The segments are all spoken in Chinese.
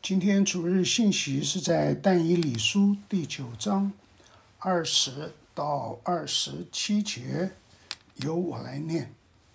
今天主日信息是在但以理书第9章20到27节，由我来念。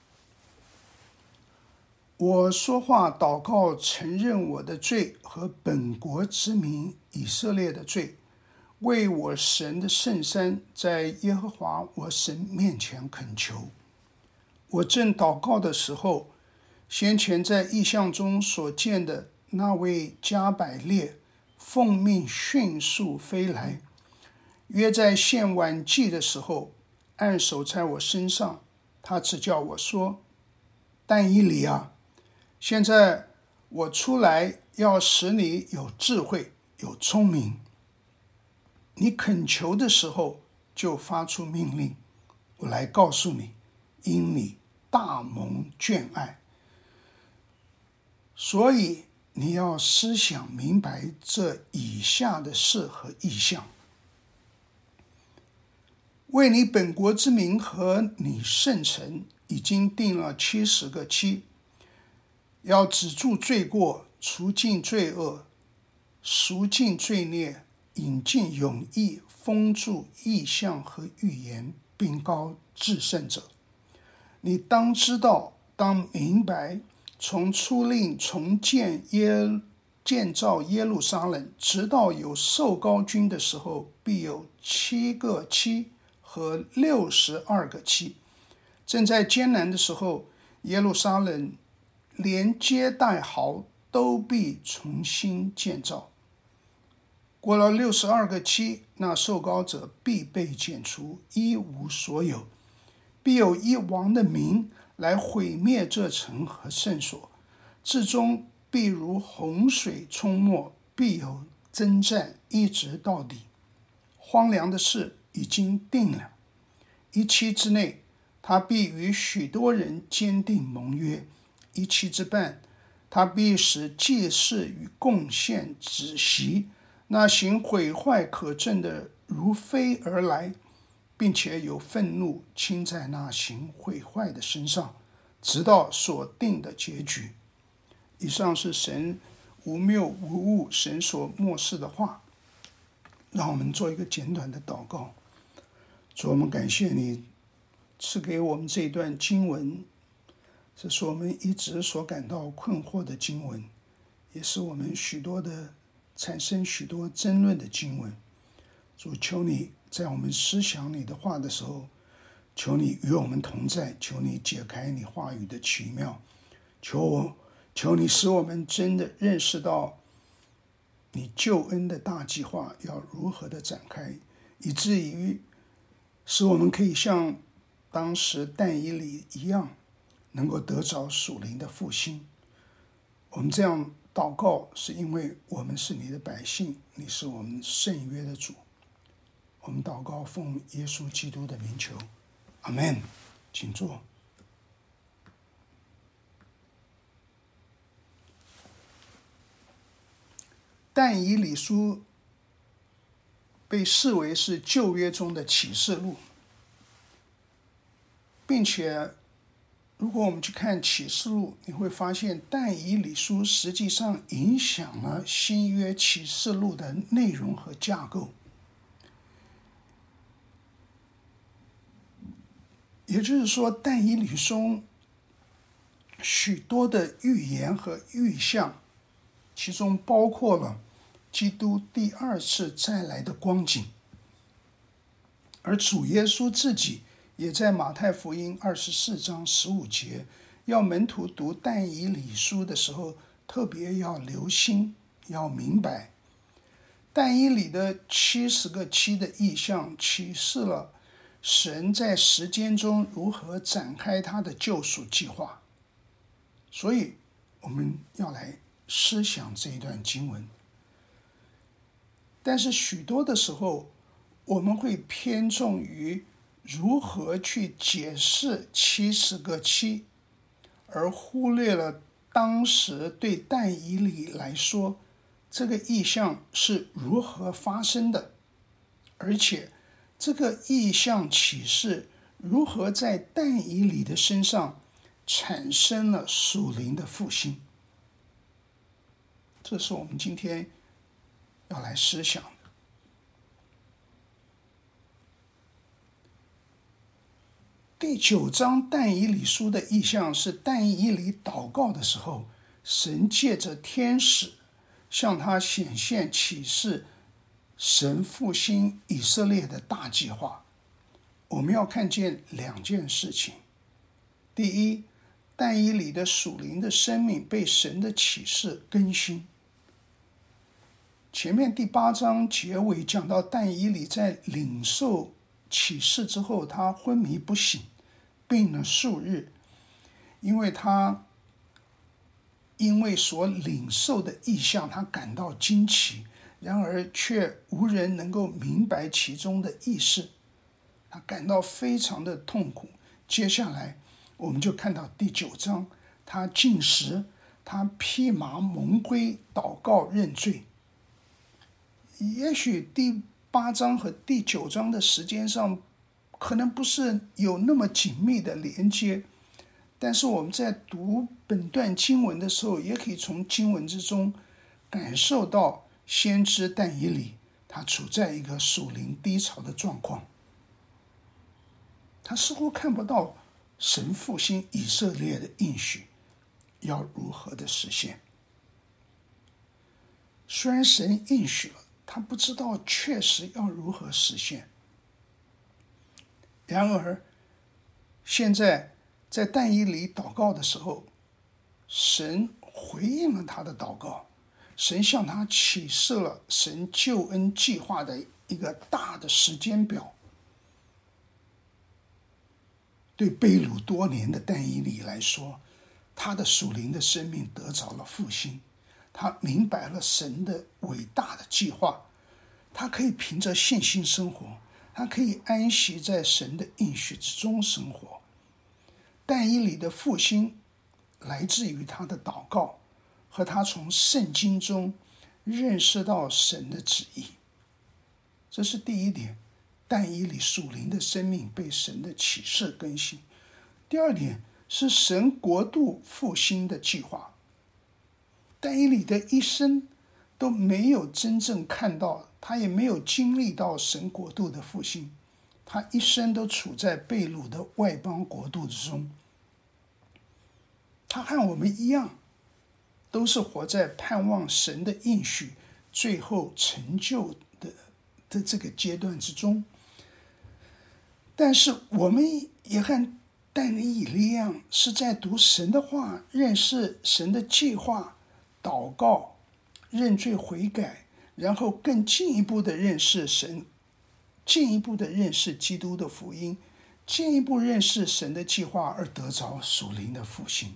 我说话祷告，承认我的罪和本国之民以色列的罪，为我神的圣山，在耶和华我神面前恳求。我正祷告的时候，先前在异象中所见的那位加百列奉命迅速飞来，约在献晚祭的时候，按手在我身上。他只叫我说：但以理啊，现在我出来要使你有智慧，有聪明。你恳求的时候，就发出命令，我来告诉你，因你大蒙眷爱。所以你要思想明白这以下的事和意象，为你本国之民和你圣城已经定了70个期，要止住罪过，除尽罪恶，赎尽罪孽，引进永义，封住异象和预言，并膏至圣者。你当知道，当明白，从出令重建造耶路撒冷，直到有受膏君的时候，必有7个期和62个期。正在艰难的时候，耶路撒冷连街带壕都必重新建造。过了62个期，那受膏者必被剪除，一无所有。必有一王的名来毁灭这城和圣所，至终必如洪水冲没，必有征战，一直到底。荒凉的事已经定了，一期之内，他必与许多人坚定盟约；一期之半，他必使祭祀与贡献止息。那行毁坏可憎的如飞而来，并且有愤怒倾在那行毁坏的身上，直到所定的结局。以上是神无谬无误，神所默示的话。让我们做一个简短的祷告。主，我们感谢你赐给我们这一段经文，这是我们一直所感到困惑的经文，也是我们产生许多争论的经文。主，求你在我们思想你的话的时候，求你与我们同在，求你解开你话语的奇妙，求你使我们真的认识到你救恩的大计划要如何的展开，以至于使我们可以像当时但以理一样，能够得着属灵的复兴。我们这样祷告，是因为我们是你的百姓，你是我们圣约的主。我们祷告奉耶稣基督的名求，阿们。请坐。但以理书被视为是旧约中的启示录，并且如果我们去看启示录，你会发现但以理书实际上影响了新约启示录的内容和架构。也就是说，但以理书许多的预言和预象，其中包括了基督第2次再来的光景。而主耶稣自己也在马太福音24章15节，要门徒读但以理书的时候，特别要留心，要明白。但以理的70个期的意象，启示了神在时间中如何展开他的救赎计划。所以我们要来思想这一段经文。但是许多的时候，我们会偏重于如何去解释70个期，而忽略了当时对但以理来说，这个意象是如何发生的，而且这个意象启示如何在但以理的身上产生了属灵的复兴。 这是我们今天要来思想的。第9章但以理书的意象是但以理祷告的时候，神借着天使向他显现启示神复兴以色列的大计划。我们要看见2件事情。第一，但以理的属灵的生命被神的启示更新。前面第8章结尾讲到但以理在领受启示之后，他昏迷不醒，病了数日，因为所领受的异象，他感到惊奇，然而却无人能够明白其中的意思，他感到非常的痛苦。接下来我们就看到第9章，他禁食，他披麻蒙灰祷告认罪。也许第8章和第9章的时间上可能不是有那么紧密的连接，但是我们在读本段经文的时候，也可以从经文之中感受到先知但以理他处在一个属灵低潮的状况，他似乎看不到神复兴以色列的应许要如何的实现。虽然神应许了，他不知道确实要如何实现。然而现在在但以理祷告的时候，神回应了他的祷告，神向他启示了神救恩计划的一个大的时间表。对被掳多年的但以理来说，他的属灵的生命得着了复兴，他明白了神的伟大的计划，他可以凭着信心生活，他可以安息在神的应许之中生活。但以理的复兴来自于他的祷告和他从圣经中认识到神的旨意，这是第一点。但以理属灵的生命被神的启示更新。第二点是神国度复兴的计划。但以理的一生都没有真正看到，他也没有经历到神国度的复兴，他一生都处在被掳的外邦国度之中。他和我们一样，都是活在盼望神的应许最后成就的这个阶段之中。但是我们也和但以理一样，是在读神的话，认识神的计划，祷告，认罪悔改，然后更进一步的认识神，进一步的认识基督的福音，进一步认识神的计划，而得着属灵的复兴。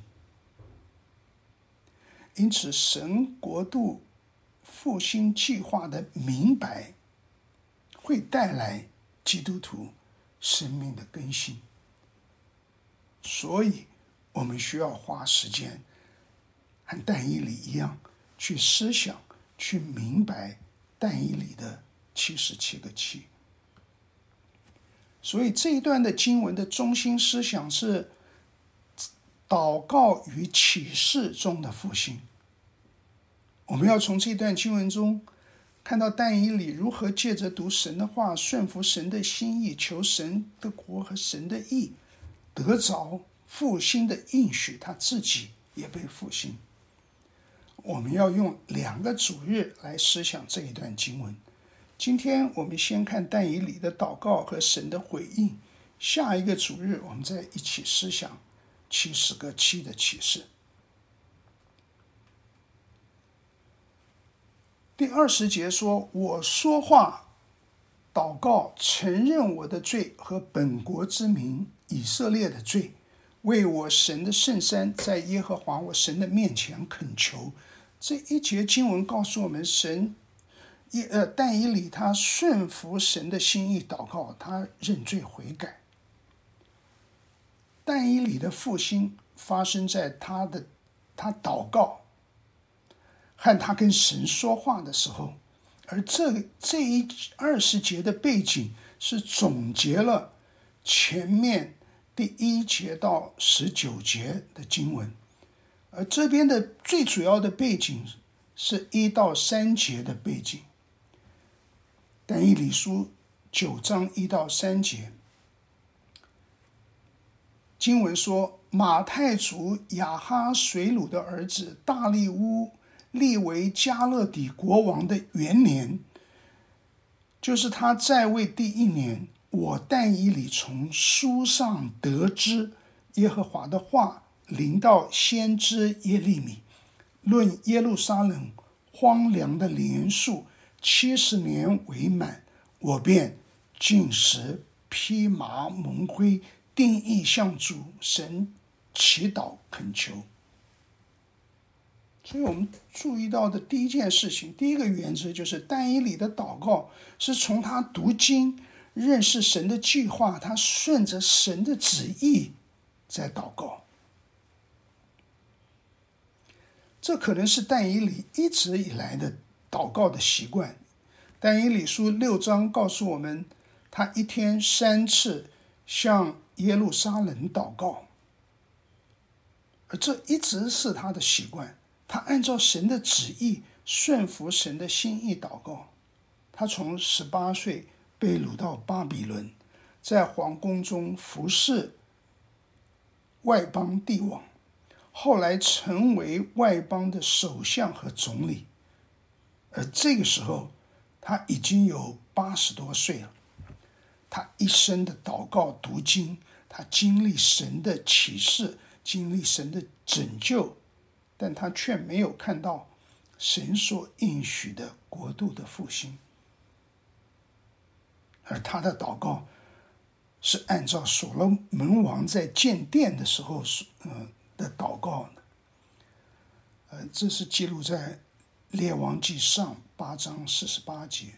因此神国度复兴计划的明白会带来基督徒生命的更新，所以我们需要花时间和但以理一样去思想，去明白但以理的77个7。所以这一段的经文的中心思想是祷告与启示中的复兴。我们要从这段经文中看到但以理如何借着读神的话，顺服神的心意，求神的国和神的义，得着复兴的应许，他自己也被复兴。我们要用2个主日来思想这一段经文。今天我们先看但以理的祷告和神的回应，下一个主日我们再一起思想70个7的启示。第20节说，我说话祷告，承认我的罪和本国之民以色列的罪，为我神的圣山在耶和华我神的面前恳求。这一节经文告诉我们，但以理他顺服神的心意祷告，他认罪悔改。但以理的复兴发生在他祷告和他跟神说话的时候，而这一20节的背景是总结了前面第1节到19节的经文，而这边的最主要的背景是1到3节的背景。但以理书9章1到3节，经文说，马太族亚哈水鲁的儿子大利乌立为加勒底国王的元年，就是他在位第1年，我但以理从书上得知耶和华的话临到先知耶利米，论耶路撒冷荒凉的年数70年为满，我便禁食披麻蒙灰，定义向主神祈祷恳求。所以我们注意到的第一件事情，第一个原则就是但以理的祷告是从他读经认识神的计划，他顺着神的旨意在祷告。这可能是但以理一直以来的祷告的习惯。但以理书6章告诉我们，他一天3次向耶路撒冷祷告，而这一直是他的习惯。他按照神的旨意，顺服神的心意祷告。他从18岁被掳到巴比伦，在皇宫中服侍外邦帝王，后来成为外邦的首相和总理。而这个时候他已经有80多岁了。他一生的祷告读经，他经历神的启示，经历神的拯救，但他却没有看到神所应许的国度的复兴。而他的祷告是按照所罗门王在建殿的时候的祷告。这是记录在列王记上8章48节。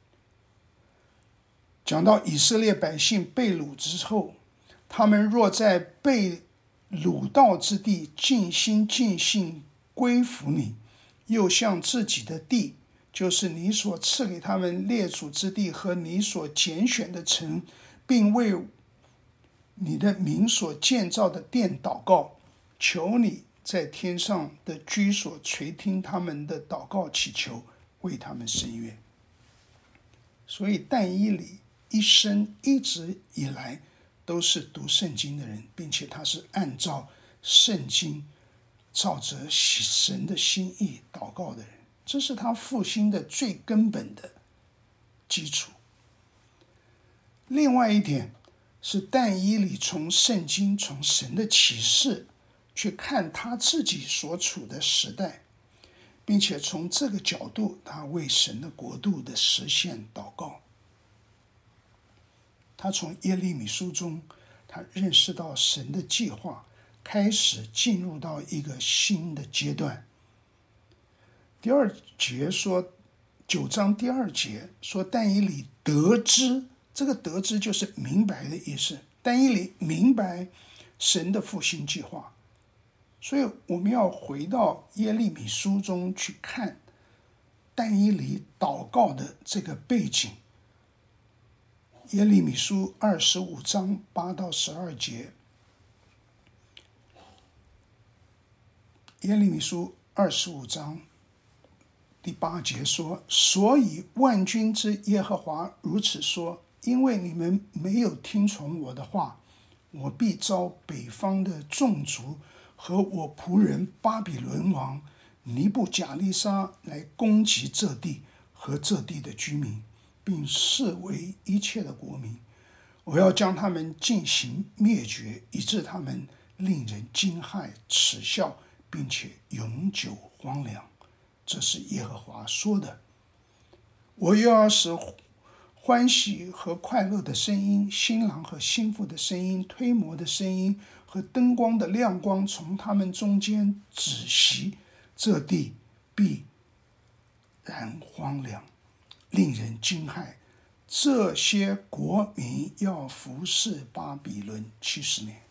讲到以色列百姓被掳之后，他们若在被掳到之地尽心尽性归服你，又向自己的地，就是你所赐给他们列祖之地和你所拣选的城，并为你的名所建造的殿祷告，求你在天上的居所垂听他们的祷告祈求，为他们伸冤。所以但以理一生一直以来都是读圣经的人，并且他是按照圣经照着神的心意祷告的人，这是他复兴的最根本的基础。另外一点是但以理从圣经从神的启示去看他自己所处的时代，并且从这个角度他为神的国度的实现祷告。他从耶利米书中他认识到神的计划开始进入到一个新的阶段。第2节说，9章第2节说，但以理得知，这个得知就是明白的意思。但以理明白神的复兴计划，所以我们要回到耶利米书中去看但以理祷告的这个背景。耶利米书25章8到12节，耶利米书25章第8节说，所以万军之耶和华如此说，因为你们没有听从我的话，我必召北方的众族和我仆人巴比伦王尼布甲利沙来攻击这地和这地的居民，并视为一切的国民。我要将他们进行灭绝，以致他们令人惊骇耻笑，并且永久荒凉。这是耶和华说的。我又要使欢喜和快乐的声音，新郎和新妇的声音，推磨的声音和灯光的亮光从他们中间止息，这地必然荒凉，令人惊骇。这些国民要服侍巴比伦70年。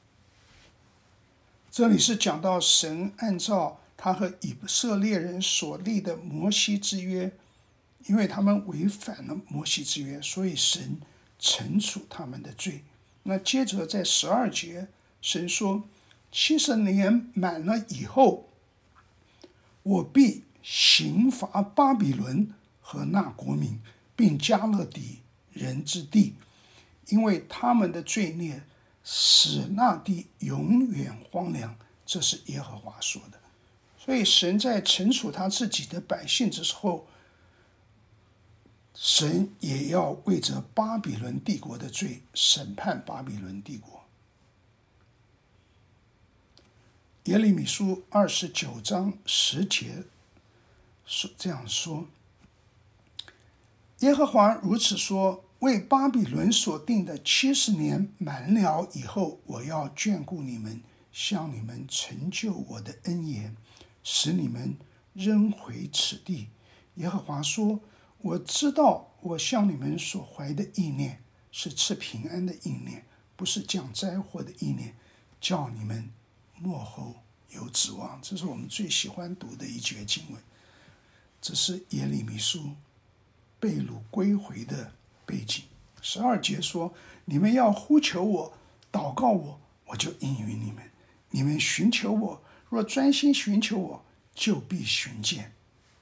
这里是讲到神按照他和以色列人所立的摩西之约，因为他们违反了摩西之约，所以神惩处他们的罪。那接着在12节，神说70年满了以后，我必刑罚巴比伦和那国民，并加勒底人之地，因为他们的罪孽使那地永远荒凉。这是耶和华说的。所以神在惩处他自己的百姓之后，神也要为着巴比伦帝国的罪审判巴比伦帝国。耶利米书29章10节这样说：耶和华如此说，为巴比伦所定的70年满了以后，我要眷顾你们，向你们成就我的恩言，使你们扔回此地。耶和华说，我知道我向你们所怀的意念是赐平安的意念，不是降灾祸的意念，叫你们末后有指望。这是我们最喜欢读的一节经文，这是耶利米书被掳归回的背景。12节说，你们要呼求我，祷告我，我就应允你们。你们寻求我，若专心寻求我，就必寻见。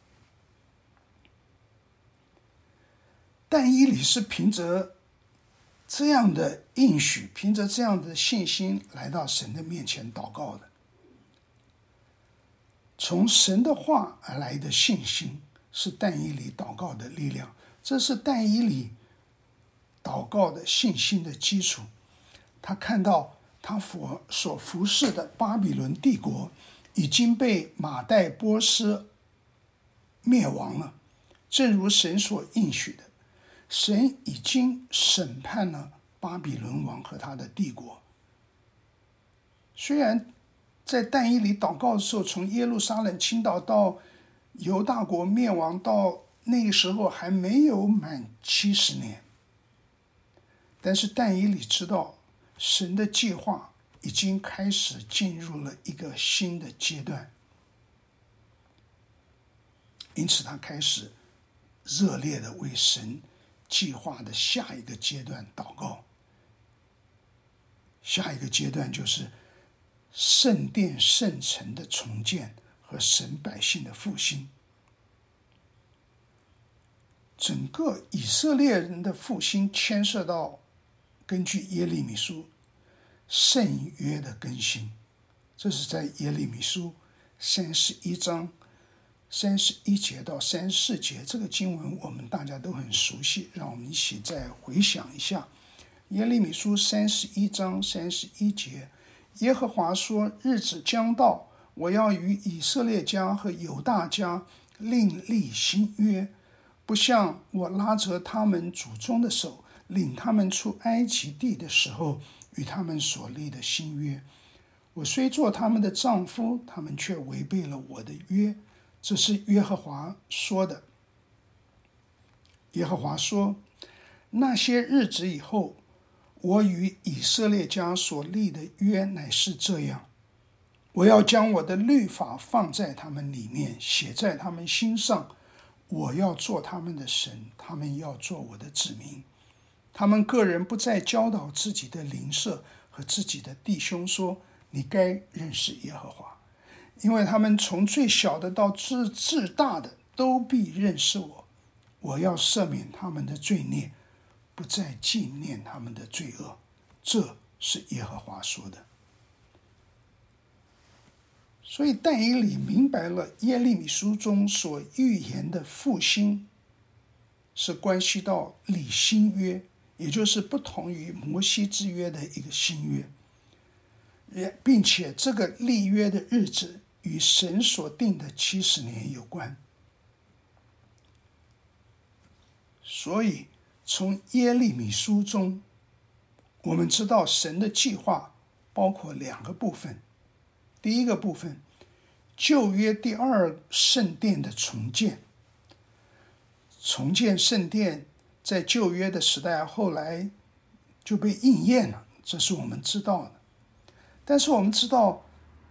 但以理是凭着这样的应许，凭着这样的信心来到神的面前祷告的。从神的话而来的信心是但以理祷告的力量，这是但以理祷告的信心的基础。他看到他所服侍的巴比伦帝国已经被马代波斯灭亡了，正如神所应许的，神已经审判了巴比伦王和他的帝国。虽然在但以理祷告的时候，从耶路撒冷倾倒到犹大国灭亡，到那个时候还没有满70年，但是但以理知道神的计划已经开始进入了一个新的阶段，因此他开始热烈的为神计划的下一个阶段祷告。下一个阶段就是圣殿圣城的重建和神百姓的复兴。整个以色列人的复兴牵涉到根据耶利米书圣约的更新，这是在耶利米书31章31节到34节，这个经文我们大家都很熟悉，让我们一起再回想一下。耶利米书31章31节，耶和华说，日子将到，我要与以色列家和犹大家另立新约，不像我拉着他们祖宗的手，领他们出埃及地的时候与他们所立的新约。我虽做他们的丈夫，他们却违背了我的约。这是耶和华说的。耶和华说，那些日子以后，我与以色列家所立的约乃是这样，我要将我的律法放在他们里面，写在他们心上，我要做他们的神，他们要做我的子民。他们个人不再教导自己的邻舍和自己的弟兄说，你该认识耶和华，因为他们从最小的到至大的都必认识我。我要赦免他们的罪孽，不再纪念他们的罪恶。这是耶和华说的。所以但以理明白了耶利米书中所预言的复兴是关系到立新约，也就是不同于摩西之约的一个新约，并且这个立约的日子与神所定的70年有关。所以从耶利米书中，我们知道神的计划包括2个部分。第一个部分，旧约第2圣殿的重建。重建圣殿在旧约的时代后来就被应验了，这是我们知道的。但是我们知道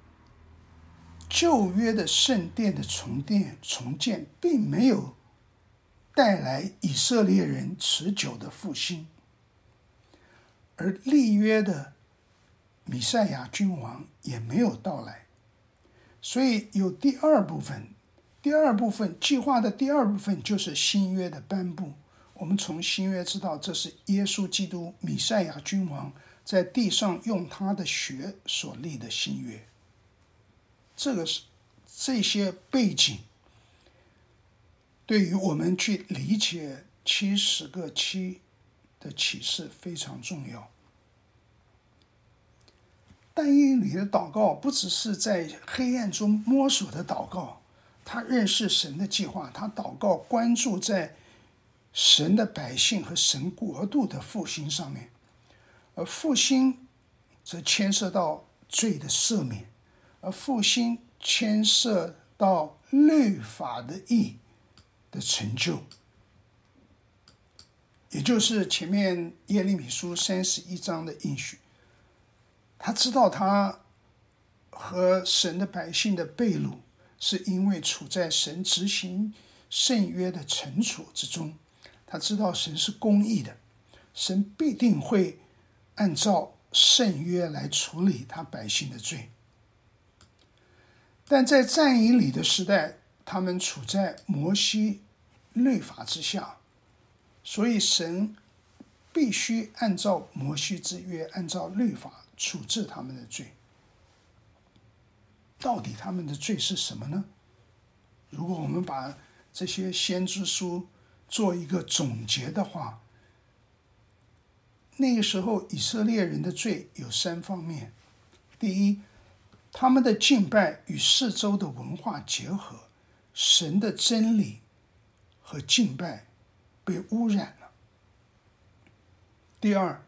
旧约的圣殿的重建并没有带来以色列人持久的复兴，而立约的弥赛亚君王也没有到来。所以有第2部分， 第二部分，计划的第二部分就是新约的颁布。我们从新约知道，这是耶稣基督弥赛亚君王在地上用他的血所立的新约。这些背景对于我们去理解70个7的启示非常重要。但以理的祷告不只是在黑暗中摸索的祷告，他认识神的计划，他祷告关注在神的百姓和神国度的复兴上面，而复兴则牵涉到罪的赦免，而复兴牵涉到律法的义的成就，也就是前面耶利米书31章的应许。他知道他和神的百姓的被掳，是因为处在神执行圣约的惩处之中。他知道神是公义的，神必定会按照圣约来处理他百姓的罪。但在但以理的时代，他们处在摩西律法之下，所以神必须按照摩西之约，按照律法处置他们的罪。到底他们的罪是什么呢？如果我们把这些先知书做一个总结的话，那个时候以色列人的罪有3方面。第一，他们的敬拜与四周的文化结合，神的真理和敬拜被污染了。第二，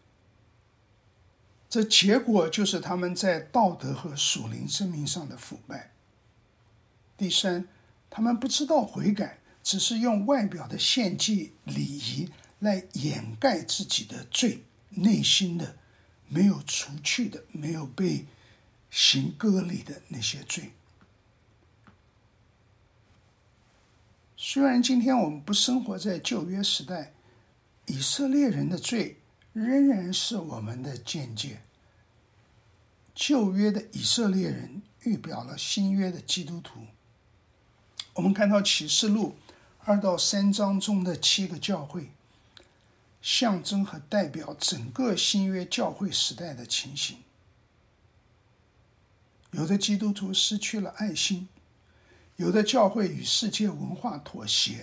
这结果就是他们在道德和属灵生命上的腐败。第三，他们不知道悔改，只是用外表的献祭礼仪来掩盖自己的罪，内心的没有除去的，没有被行割礼的那些罪。虽然今天我们不生活在旧约时代，以色列人的罪仍然是我们的见解。旧约的以色列人预表了新约的基督徒。我们看到启示录2到3章中的7个教会，象征和代表整个新约教会时代的情形。有的基督徒失去了爱心，有的教会与世界文化妥协，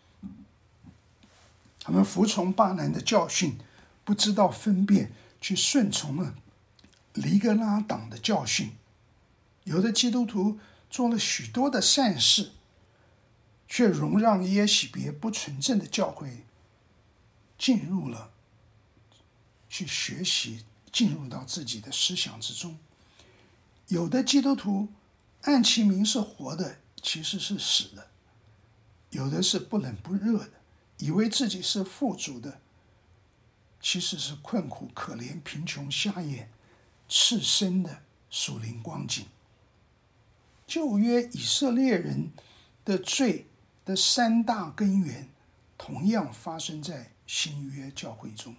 他们服从巴兰的教训，不知道分辨，去顺从了黎格拉党的教训。有的基督徒做了许多的善事，却容让耶洗别不纯正的教会进入了，去学习，进入到自己的思想之中。有的基督徒按其名是活的，其实是死的；有的是不冷不热的，以为自己是富足的，其实是困苦可怜、贫穷瞎眼、赤身的属灵光景。旧约以色列人的罪的3大根源，同样发生在新约教会中。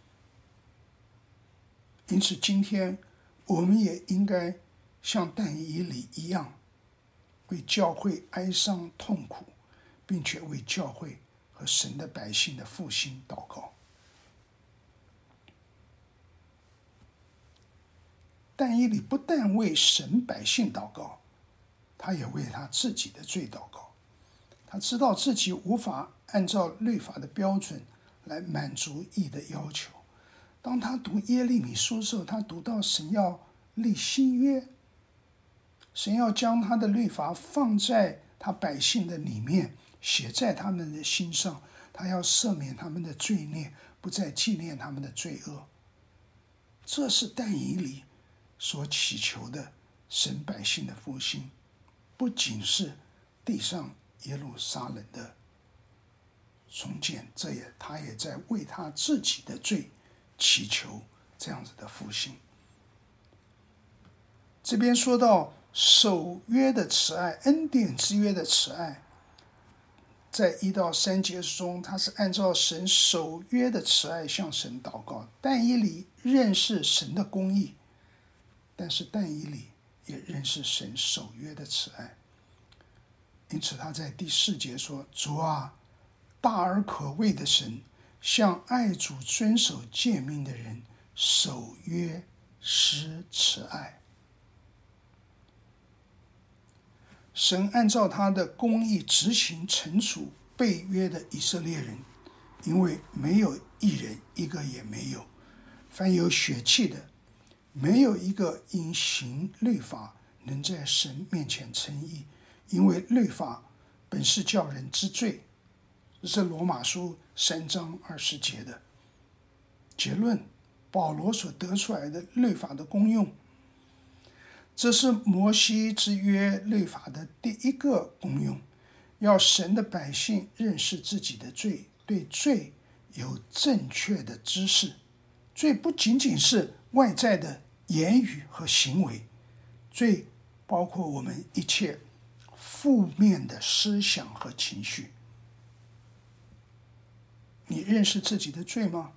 因此今天我们也应该像但以理一样，为教会哀伤痛苦，并且为教会和神的百姓的复兴祷告。但以理不但为神百姓祷告，他也为他自己的罪祷告。他知道自己无法按照律法的标准来满足义的要求。当他读耶利米书的时候，他读到神要立新约，神要将他的律法放在他百姓的里面，写在他们的心上，他要赦免他们的罪孽，不再纪念他们的罪恶。这是但以理所祈求的神百姓的复兴，不仅是地上耶路撒冷的重建，他也在为他自己的罪祈求这样子的复兴。这边说到守约的慈爱，恩典之约的慈爱，在1到3节中，他是按照神守约的慈爱向神祷告。但以理认识神的公义，但是但以理也认识神守约的慈爱。 因此他在第4节说：主啊，大而可畏的神，向爱主遵守诫命的人守约施慈爱。神按照他的公义执行惩处被约的以色列人，因为没有一人，一个也没有，凡有血气的，没有一个因行律法能在神面前称义，因为律法本是叫人知罪。这是罗马书3章20节的结论。保罗所得出来的律法的功用，这是摩西之约律法的第一个功用，要神的百姓认识自己的罪，对罪有正确的知识。罪不仅仅是外在的言语和行为，罪包括我们一切负面的思想和情绪。你认识自己的罪吗？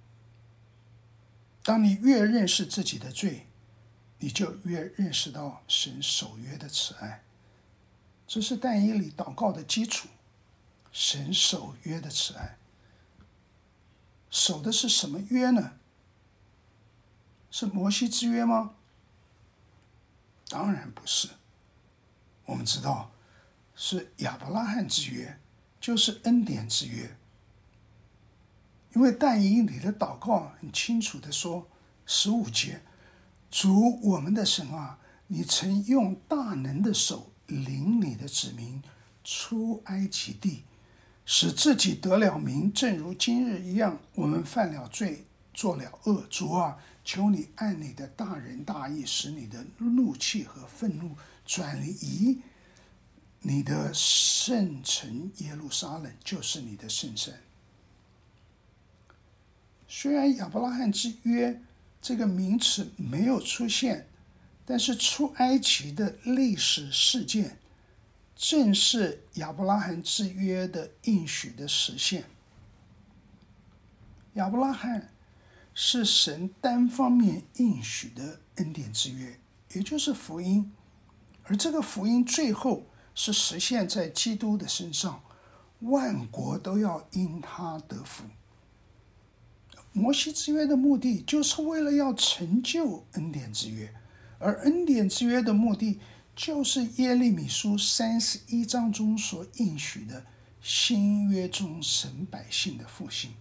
当你越认识自己的罪，你就越认识到神守约的慈爱。这是但以理祷告的基础，神守约的慈爱。守的是什么约呢？是摩西之约吗？当然不是。我们知道是亚伯拉罕之约，就是恩典之约。因为但以理的祷告很清楚地说，15节，主我们的神啊，你曾用大能的手领你的子民出埃及地，使自己得了名，正如今日一样。我们犯了罪，做了恶，主啊，求你按你的大仁大义，使你的怒气和愤怒转移你的圣城耶路撒冷，就是你的圣山。虽然亚伯拉罕之约这个名词没有出现，但是出埃及的历史事件正是亚伯拉罕之约的应许的实现。亚伯拉罕是神单方面应许的恩典之约，也就是福音，而这个福音最后是实现在基督的身上，万国都要因他得福。摩西之约的目的就是为了要成就恩典之约，而恩典之约的目的就是耶利米书31章中所应许的新约中神百姓的复兴。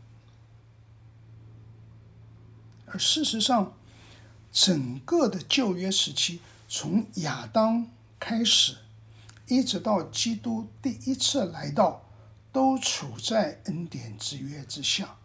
而事实上，整个的旧约时期，从亚当开始，一直到基督第一次来到，都处在恩典之约之下。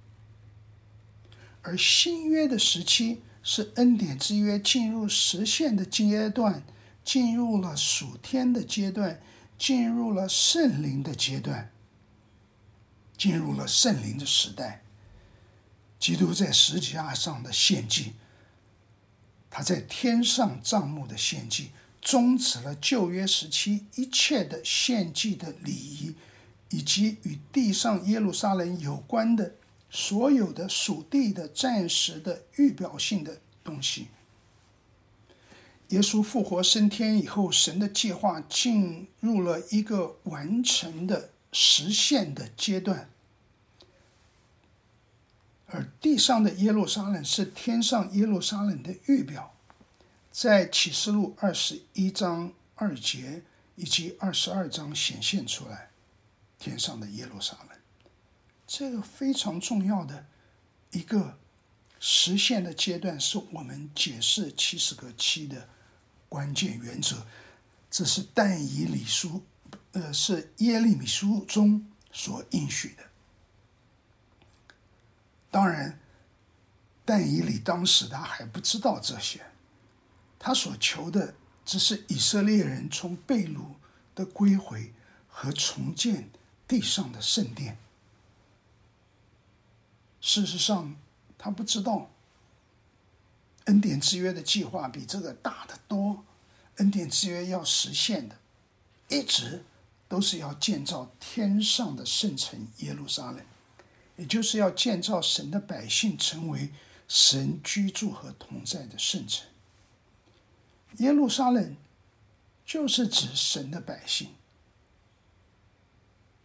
而新约的时期是恩典之约进入实现的阶段，进入了属天的阶段，进入了圣灵的阶段，进入了圣灵的时代。基督在十字架上的献祭，他在天上帐幕的献祭，终止了旧约时期一切的献祭的礼仪，以及与地上耶路撒冷有关的所有的属地的暂时的预表性的东西。耶稣复活升天以后，神的计划进入了一个完成的实现的阶段，而地上的耶路撒冷是天上耶路撒冷的预表，在启示录21章2节以及22章显现出来，天上的耶路撒冷。这个非常重要的一个实现的阶段，是我们解释70个7的关键原则。这是但以理书，是耶利米书中所应许的。当然，但以理当时他还不知道这些，他所求的只是以色列人从被掳的归回和重建地上的圣殿。事实上，他不知道恩典之约的计划比这个大得多。恩典之约要实现的，一直都是要建造天上的圣城耶路撒冷，也就是要建造神的百姓成为神居住和同在的圣城。耶路撒冷就是指神的百姓，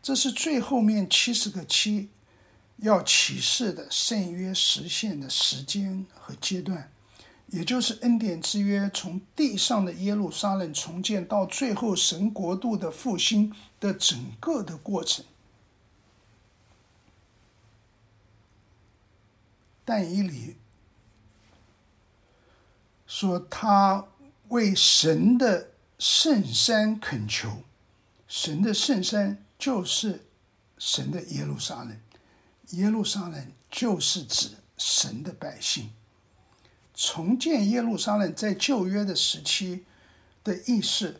这是最后面70个七要启示的圣约实现的时间和阶段，也就是恩典之约从地上的耶路撒冷重建到最后神国度的复兴的整个的过程。但以理说他为神的圣山恳求，神的圣山就是神的耶路撒冷，耶路撒冷就是指神的百姓。重建耶路撒冷在旧约的时期的意思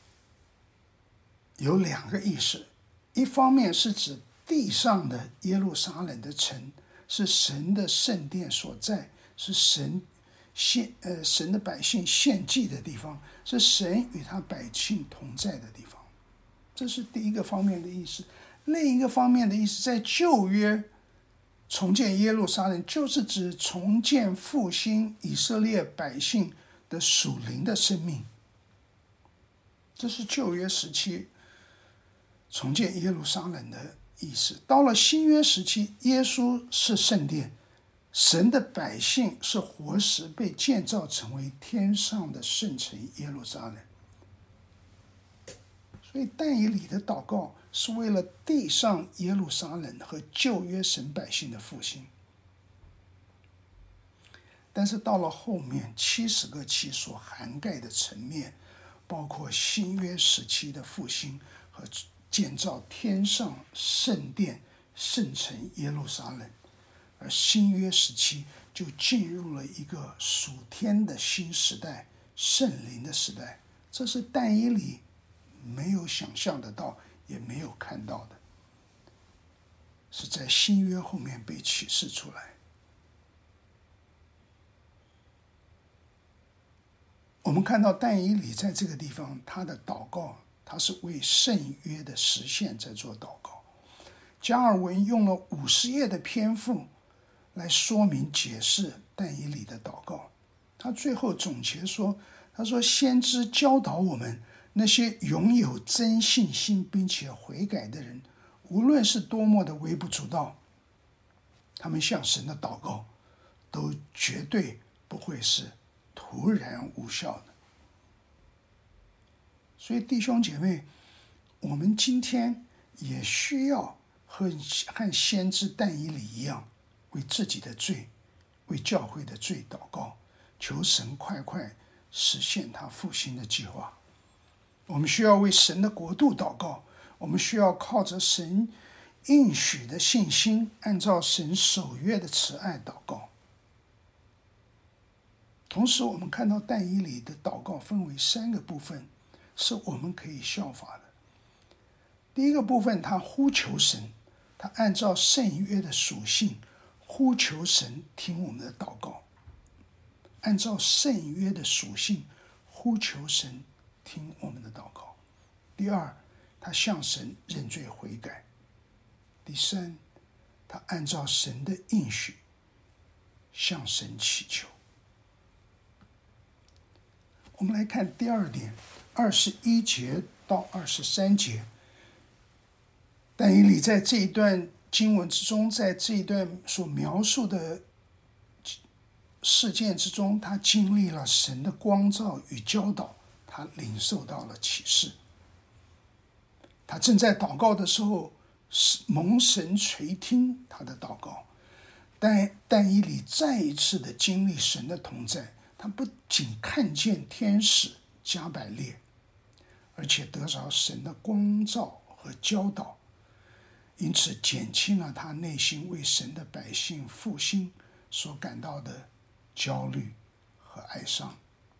有2个意思，一方面是指地上的耶路撒冷的城是神的圣殿所在，是神的百姓献祭的地方，是神与他百姓同在的地方，这是第一个方面的意思。另一个方面的意思，在旧约重建耶路撒冷就是指重建复兴以色列百姓的属灵的生命，这是旧约时期重建耶路撒冷的意思。到了新约时期，耶稣是圣殿，神的百姓是活石，被建造成为天上的圣城耶路撒冷。所以但以理的祷告是为了地上耶路撒冷和旧约神百姓的复兴。但是到了后面70个七所涵盖的层面，包括新约时期的复兴和建造天上圣殿圣城耶路撒冷，而新约时期就进入了一个属天的新时代，圣灵的时代。这是但以理没有想象得到，也没有看到的，是在新约后面被启示出来。我们看到但以理在这个地方，他的祷告，他是为圣约的实现在做祷告。加尔文用了50页的篇幅来说明解释但以理的祷告。他最后总结说，他说先知教导我们，那些拥有真信心并且悔改的人，无论是多么的微不足道，他们向神的祷告都绝对不会是突然无效的。所以弟兄姐妹，我们今天也需要和先知但以理一样，为自己的罪，为教会的罪祷告，求神快快实现他复兴的计划。我们需要为神的国度祷告，我们需要靠着神应许的信心，按照神守约的慈爱祷告。同时我们看到但以理的祷告分为3个部分，是我们可以效法的。第一个部分，他呼求神，他按照圣约的属性呼求神听我们的祷告，按照圣约的属性呼求神听我们的祷告。第二，他向神认罪悔改。第三，他按照神的应许向神祈求。我们来看第2点，21节到23节。但以理在这一段经文之中，在这一段所描述的事件之中，他经历了神的光照与教导，他领受到了启示。他正在祷告的时候，蒙神垂听他的祷告。但以理再一次的经历神的同在，他不仅看见天使加百列，而且得着神的光照和教导，因此减轻了他内心为神的百姓复兴所感到的焦虑和哀伤。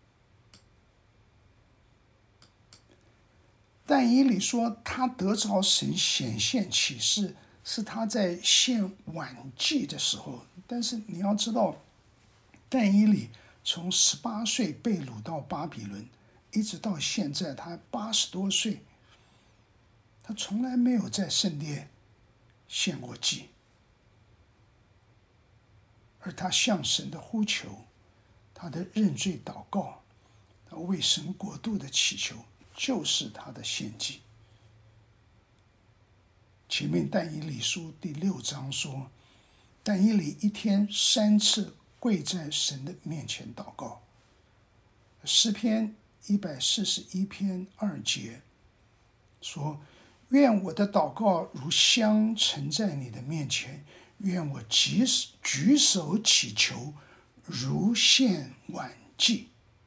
但以理说，他得着神显现启示是他在献晚祭的时候。但是你要知道，但以理从18岁被掳到巴比伦，一直到现在他80多岁，他从来没有在圣殿献过祭。而他向神的呼求，他的认罪祷告，他为神国度的祈求，就是他的献祭。 前面但以理书第6章说，但以理一天3次跪在神的面前祷告。诗篇141篇2节说，愿我的祷告如香沉在你的面前，愿我举手祈求如献晚祭。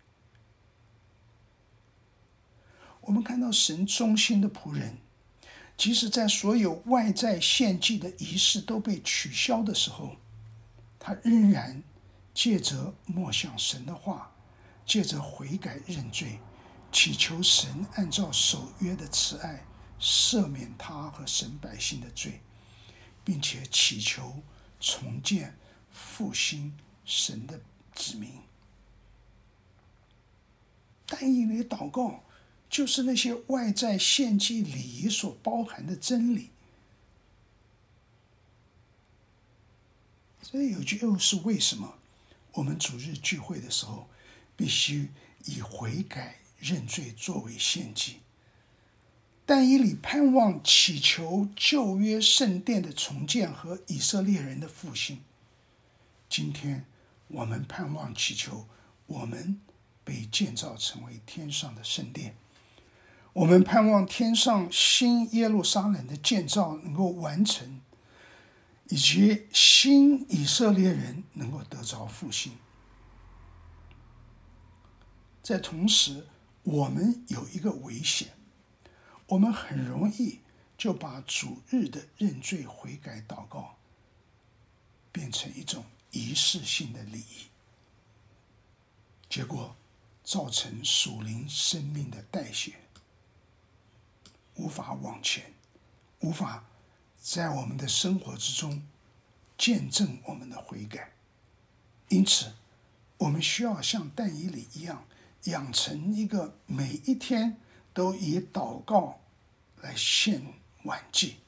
我们看到神忠心的仆人，即使在所有外在献祭的仪式都被取消的时候，他仍然借着默想神的话，借着悔改认罪，祈求神按照守约的慈爱赦免他和神百姓的罪，并且祈求重建复兴神的子民。但以理的祷告就是那些外在献祭礼仪所包含的真理。这也就是为什么我们主日聚会的时候必须以悔改认罪作为献祭。但以理盼望祈求旧约圣殿的重建和以色列人的复兴。今天我们盼望祈求我们被建造成为天上的圣殿，我们盼望天上新耶路撒冷的建造能够完成，以及新以色列人能够得着复兴。在同时，我们有一个危险，我们很容易就把主日的认罪悔改祷告变成一种仪式性的礼仪，结果造成属灵生命的代谢，无法往前，无法在我们的生活之中见证我们的悔改。因此，我们需要像但以理一样，养成一个每一天都以祷告来献晚祭。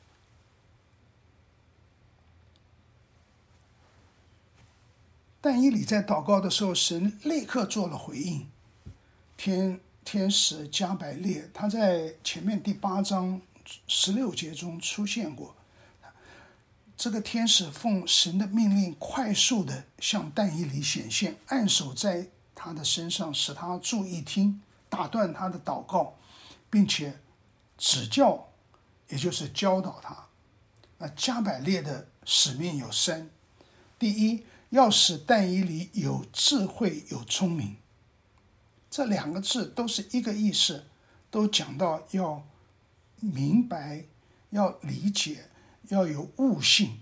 但以理在祷告的时候，神立刻做了回应。天使加百列，他在前面第8章16节中出现过。这个天使奉神的命令，快速的向但以理显现，按手在他的身上，使他注意听，打断他的祷告，并且指教，也就是教导他。加百列的使命有3：第一，要使但以理有智慧有聪明。这2个字都是一个意思，都讲到要明白，要理解，要有悟性。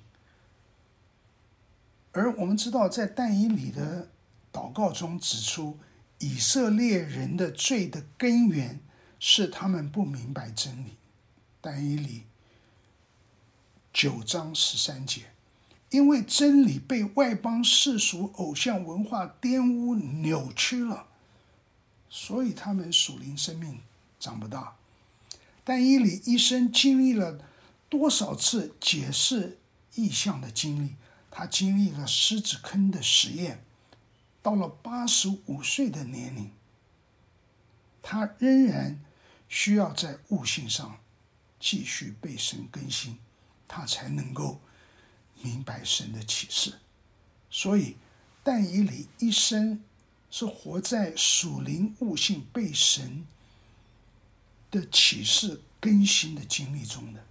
而我们知道，在但以理的祷告中指出，以色列人的罪的根源是他们不明白真理。但以理9章13节，因为真理被外邦世俗偶像文化玷污扭曲了，所以他们属灵生命长不大。但以理一生经历了多少次解释异象的经历？他经历了狮子坑的实验，到了85岁的年龄，他仍然需要在悟性上继续被神更新，他才能够明白神的启示。所以但以理一生是活在属灵悟性被神的启示更新的经历中的。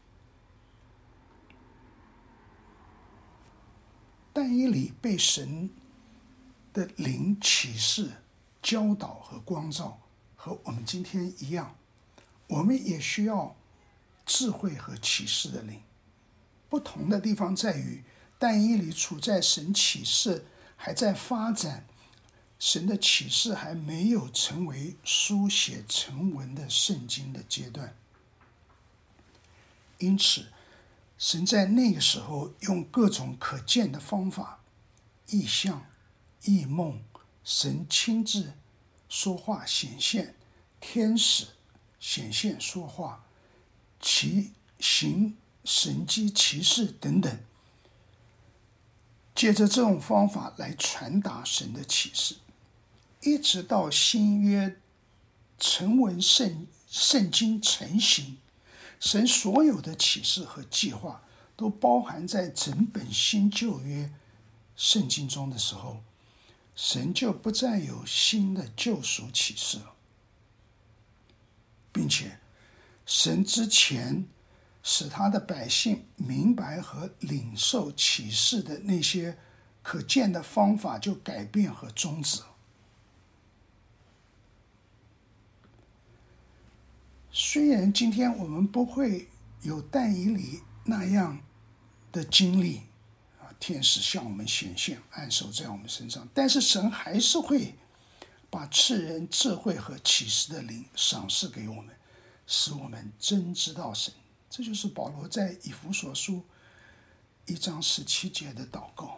但以理被神的灵启示、教导和光照，和我们今天一样，我们也需要智慧和启示的灵。不同的地方在于，但以理处在神启示还在发展，神的启示还没有成为书写成文的圣经的阶段。因此，神在那个时候用各种可见的方法，异象、异梦，神亲自说话显现，天使显现说话，其行神迹奇事等等，借着这种方法来传达神的启示，一直到新约成文圣经成型， 神所有的启示和计划都包含在整本新旧约圣经中的时候，神就不再有新的救赎启示了，并且神之前使他的百姓明白和领受启示的那些可见的方法就改变和终止了。虽然今天我们不会有但以理那样的经历，天使向我们显现，按手在我们身上，但是神还是会把赐人智慧和启示的灵赏赐给我们，使我们真知道神。这就是保罗在以弗所书1章17节的祷告。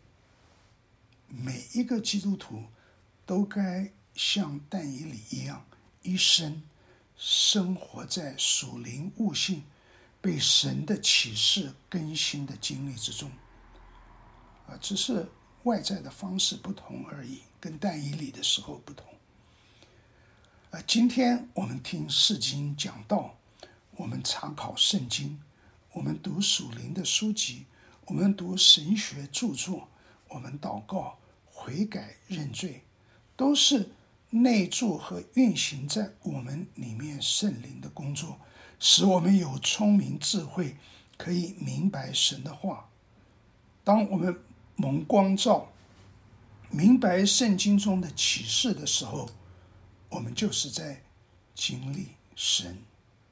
每一个基督徒都该像但以理一样，一生生活在属灵悟性被神的启示更新的经历之中，只是外在的方式不同而已，跟但以理的时候不同。今天我们听释经讲道，我们查考圣经，我们读属灵的书籍，我们读神学著作，我们祷告、悔改、认罪，都是内住和运行在我们里面圣灵的工作，使我们有聪明智慧，可以明白神的话。当我们蒙光照，明白圣经中的启示的时候，我们就是在经历神。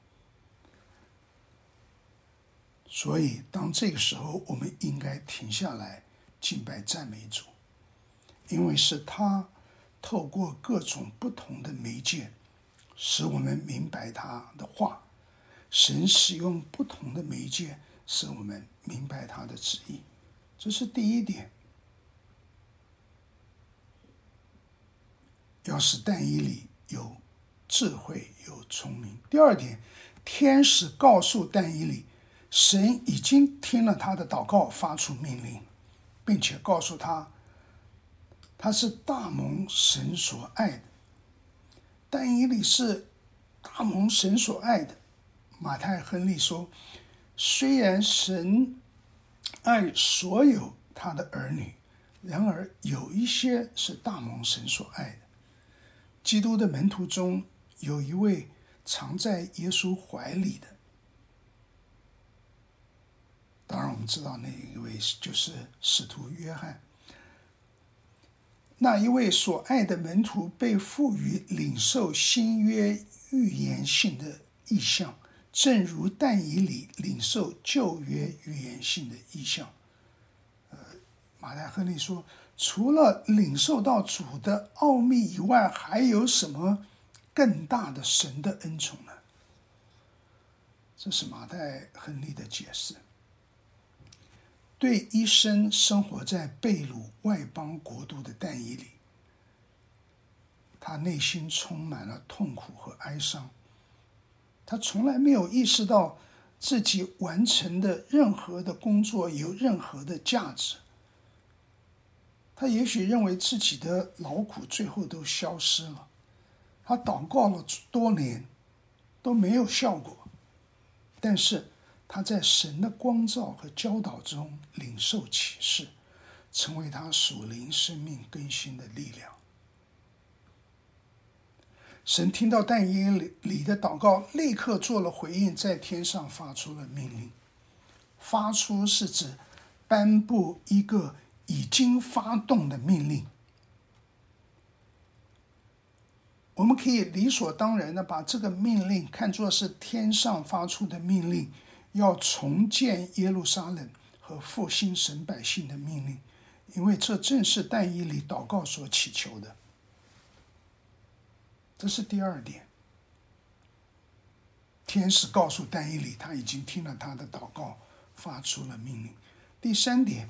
所以当这个时候，我们应该停下来敬拜赞美主，因为是他透过各种不同的媒介使我们明白他的话。神使用不同的媒介使我们明白他的旨意，这是第一点。要使但以理有智慧有聪明。第二点，天使告诉但以理，神已经听了他的祷告，发出命令，并且告诉他，他是大蒙神所爱的。但以理是大蒙神所爱的。马太亨利说，虽然神爱所有他的儿女，然而有一些是大蒙神所爱的。基督的门徒中有一位藏在耶稣怀里的，当然我们知道那一位就是使徒约翰。那一位所爱的门徒被赋予领受新约预言性的意象，正如但以理领受旧约预言性的意象。马太亨利说，除了领受到主的奥秘以外，还有什么更大的神的恩宠呢？这是马太亨利的解释。对一生生活在被掳外邦国度的但以理，他内心充满了痛苦和哀伤。他从来没有意识到自己完成的任何的工作有任何的价值。他也许认为自己的劳苦最后都消失了。他祷告了多年都没有效果，但是他在神的光照和教导中领受启示，成为他属灵生命更新的力量。神听到但以理的祷告，立刻做了回应，在天上发出了命令。发出是指颁布一个已经发动的命令。我们可以理所当然的把这个命令看作是天上发出的命令，要重建耶路撒冷和复兴神百姓的命令，因为这正是但以理祷告所祈求的。这是第二点，天使告诉但以理，他已经听了他的祷告，发出了命令。第三点，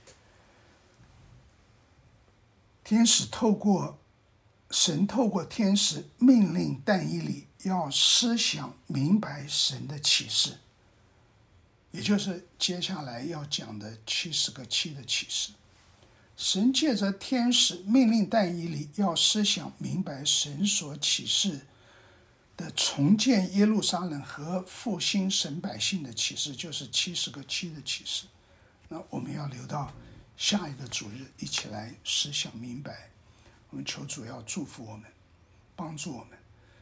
神透过天使命令但以理要思想明白神的启示，也就是接下来要讲的70个7的启示。神借着天使命令但以理要思想明白神所启示的重建耶路撒冷和复兴神百姓的启示，就是70个7的启示。那我们要留到下一个主日一起来思想明白。我们求主要祝福我们，帮助我们。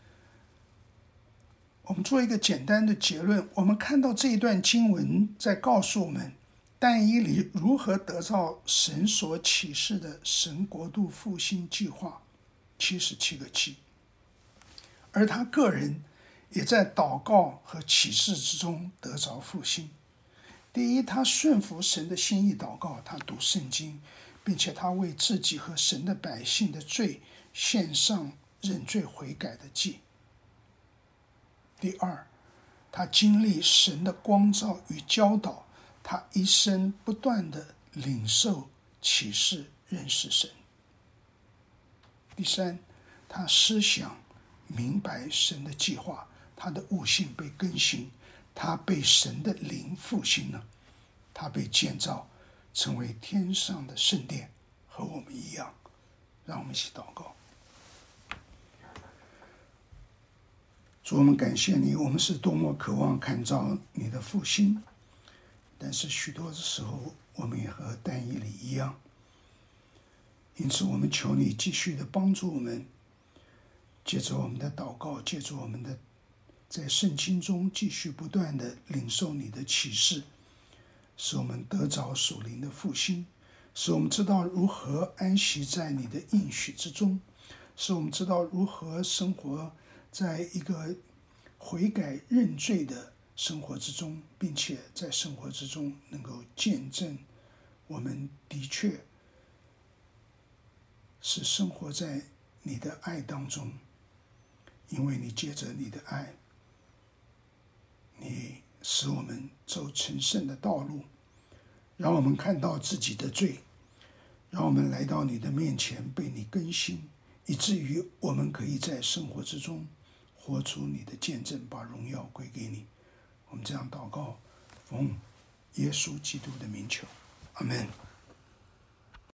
我们做一个简单的结论，我们看到这一段经文在告诉我们但以理如何得到神所启示的神国度复兴计划77个7，而他个人也在祷告和启示之中得着复兴。第一，他顺服神的心意祷告，他读圣经，并且他为自己和神的百姓的罪献上认罪悔改的祭。第二，他经历神的光照与教导，他一生不断的领受启示，认识神。第三，他思想明白神的计划，他的悟性被更新，他被神的灵复兴了，他被建造成为天上的圣殿，和我们一样。让我们一起祷告。主，我们感谢你，我们是多么渴望看到你的复兴，但是许多的时候我们也和但以理一样，因此我们求你继续的帮助我们，借着我们的祷告，借着我们的在圣经中继续不断的领受你的启示，使我们得着属灵的复兴，使我们知道如何安息在你的应许之中，使我们知道如何生活在一个悔改认罪的生活之中，并且在生活之中能够见证我们的确是生活在你的爱当中，因为你借着你的爱，你使我们走成圣的道路，让我们看到自己的罪，让我们来到你的面前被你更新，以至于我们可以在生活之中活出你的见证，把荣耀归给你。我们这样祷告，奉耶稣基督的名求，阿们。